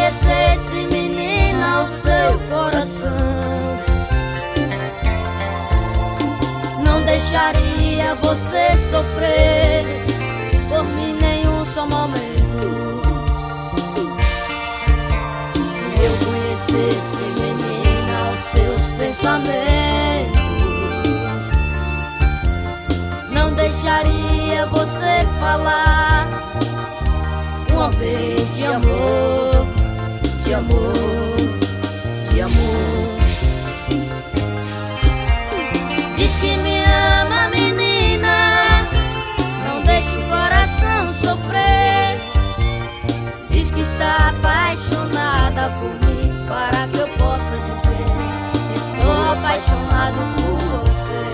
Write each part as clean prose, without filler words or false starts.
conhecesse, menina, o seu coração, não deixaria você sofrer por mim nenhum só momento. Se eu conhecesse, menina, os seus pensamentos, não deixaria você falar uma vez de amor, de amor, de amor. Diz que me ama, menina, não deixa o coração sofrer. Diz que está apaixonada por mim, para que eu possa dizer que estou apaixonado por você.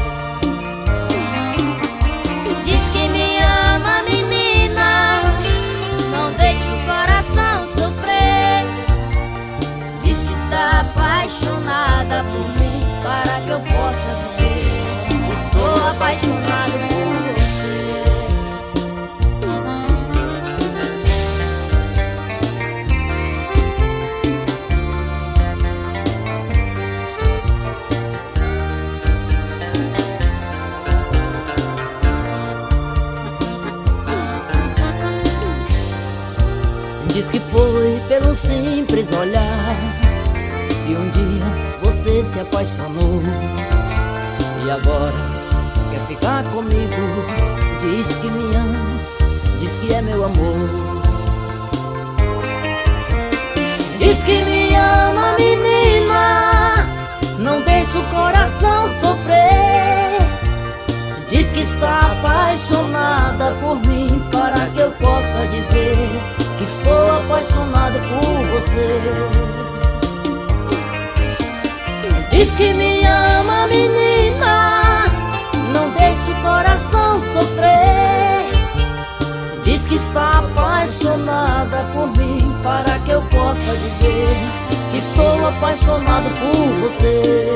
Diz que me ama, menina, não deixa o coração sofrer. Diz que está apaixonada por mim, para que eu possa dizer que estou apaixonado por você. Diz que foi pelo simples olhar e um dia você se apaixonou, e agora quer ficar comigo. Diz que me ama, diz que é meu amor. Diz que me ama, menina, não deixa o coração sofrer. Diz que está apaixonada por mim, para que eu possa dizer que estou apaixonado por você. Diz que me ama, menina, não deixa o coração sofrer. Diz que está apaixonada por mim, para que eu possa dizer que estou apaixonado por você.